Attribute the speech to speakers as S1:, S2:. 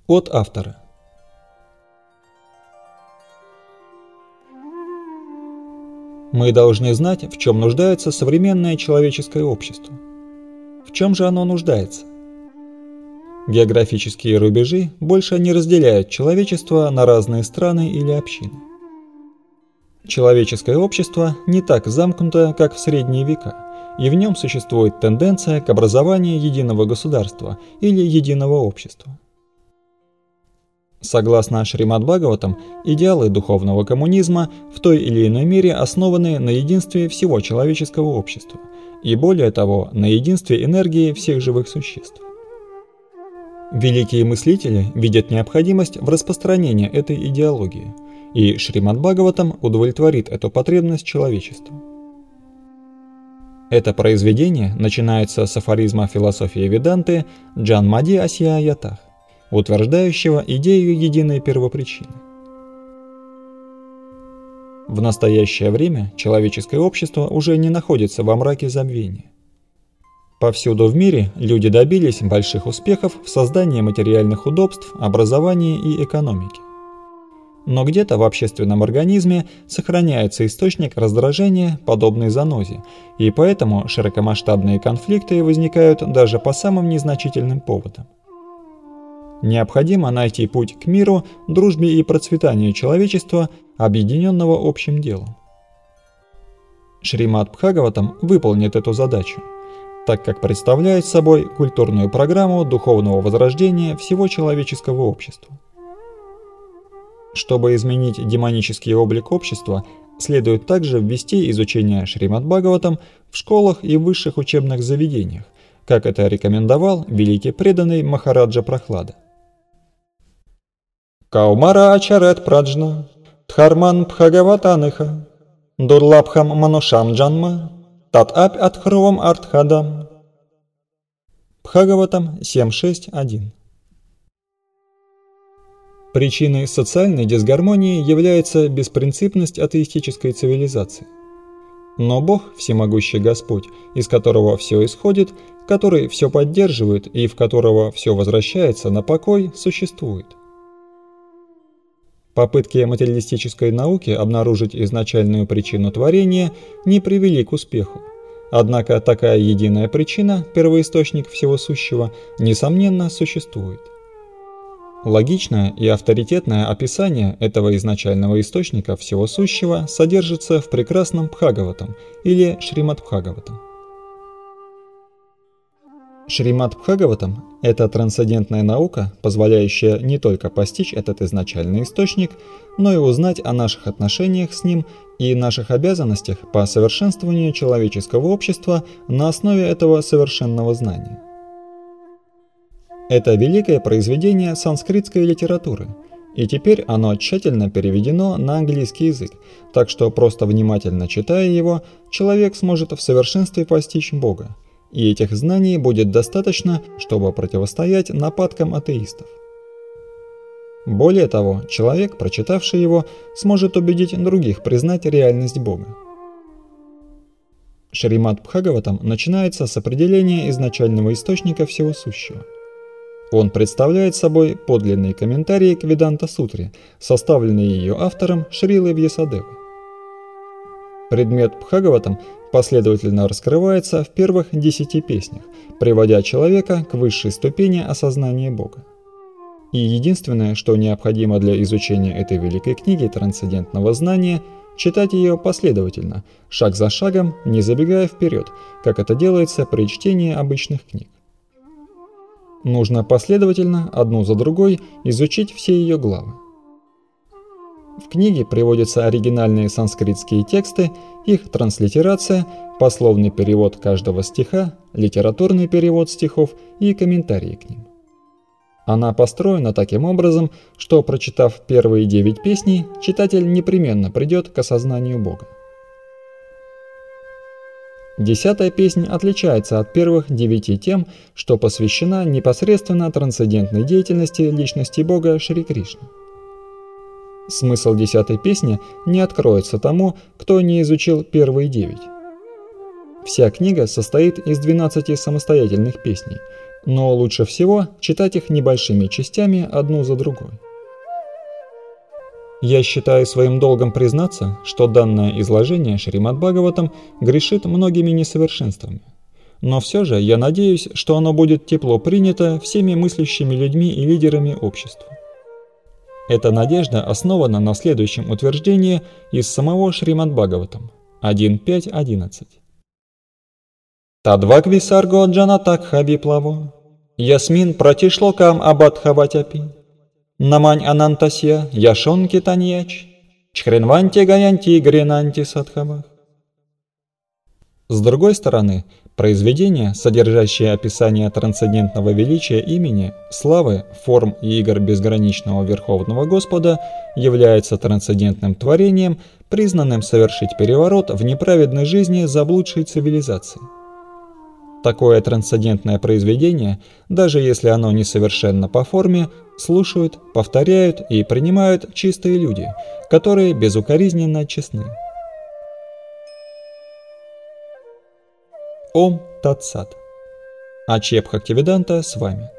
S1: От автора. Мы должны знать, в чем нуждается современное человеческое общество. В чем же оно нуждается? Географические рубежи больше не разделяют человечество на разные страны или общины. Человеческое общество не так замкнуто, как в средние века, и в нем существует тенденция к образованию единого государства или единого общества. Согласно Шримад Бхагаватам, идеалы духовного коммунизма в той или иной мере основаны на единстве всего человеческого общества, и более того, на единстве энергии всех живых существ. Великие мыслители видят необходимость в распространении этой идеологии, и Шримад Бхагаватам удовлетворит эту потребность человечества. Это произведение начинается с афоризма философии Веданты «Джанмади асья ятах», утверждающего идею единой первопричины. В настоящее время человеческое общество уже не находится во мраке забвения. Повсюду в мире люди добились больших успехов в создании материальных удобств, образовании и экономики. Но где-то в общественном организме сохраняется источник раздражения, подобный занозе, и поэтому широкомасштабные конфликты возникают даже по самым незначительным поводам. Необходимо найти путь к миру, дружбе и процветанию человечества, объединенного общим делом. Шримад Бхагаватам выполнит эту задачу, так как представляет собой культурную программу духовного возрождения всего человеческого общества. Чтобы изменить демонический облик общества, следует также ввести изучение Шримад Бхагаватам в школах и высших учебных заведениях, как это рекомендовал великий преданный Махараджа Прахлада. Каумара ачарет праджна, дхарман бхагаватаныха, дурлабхам манушам джанма, тат-апь атхрувам артхадам. Бхагаватам 7.6.1. Причиной социальной дисгармонии является беспринципность атеистической цивилизации. Но Бог, всемогущий Господь, из которого все исходит, который все поддерживает и в которого все возвращается на покой, существует. Попытки материалистической науки обнаружить изначальную причину творения не привели к успеху. Однако такая единая причина, первоисточник всего сущего, несомненно существует. Логичное и авторитетное описание этого изначального источника всего сущего содержится в прекрасном Бхагаватам или Шримад Бхагаватам. Шримад Бхагаватам – это трансцендентная наука, позволяющая не только постичь этот изначальный источник, но и узнать о наших отношениях с ним и наших обязанностях по совершенствованию человеческого общества на основе этого совершенного знания. Это великое произведение санскритской литературы, и теперь оно тщательно переведено на английский язык, так что просто внимательно читая его, человек сможет в совершенстве постичь Бога. И этих знаний будет достаточно, чтобы противостоять нападкам атеистов. Более того, человек, прочитавший его, сможет убедить других признать реальность Бога. Шримад Бхагаватам начинается с определения изначального источника всего сущего. Он представляет собой подлинный комментарий к Веданта-сутре, составленный ее автором Шрилой Вьясадевой. Предмет Бхагаватам последовательно раскрывается в первых 10 песнях, приводя человека к высшей ступени осознания Бога. И единственное, что необходимо для изучения этой великой книги трансцендентного знания, читать ее последовательно, шаг за шагом, не забегая вперед, как это делается при чтении обычных книг. Нужно последовательно, одну за другой, изучить все ее главы. В книге приводятся оригинальные санскритские тексты, их транслитерация, пословный перевод каждого стиха, литературный перевод стихов и комментарии к ним. Она построена таким образом, что, прочитав первые 9 песней, читатель непременно придет к осознанию Бога. 10-я песня отличается от первых 9 тем, что посвящена непосредственно трансцендентной деятельности личности Бога Шри Кришны. Смысл 10-й песни не откроется тому, кто не изучил первые 9. Вся книга состоит из 12 самостоятельных песней, но лучше всего читать их небольшими частями одну за другой. Я считаю своим долгом признаться, что данное изложение Шримад-Бхагаватам грешит многими несовершенствами. Но все же я надеюсь, что оно будет тепло принято всеми мыслящими людьми и лидерами общества. Эта надежда основана на следующем утверждении из самого Шримад-Бхагаватам 1.5.11. Тадвакви сарго джанатакха биплаво, ясмин пратишлокам абадхаватяпи, намань анантасья яшонки таньяч, чхренванти гаянти гренанти садхавах. С другой стороны, произведения, содержащие описание трансцендентного величия имени, славы, форм и игр безграничного Верховного Господа, являются трансцендентным творением, признанным совершить переворот в неправедной жизни заблудшей цивилизации. Такое трансцендентное произведение, даже если оно несовершенно по форме, слушают, повторяют и принимают чистые люди, которые безукоризненно честны. Ом Тат Сат. Ачеб Бхактивиданта с вами.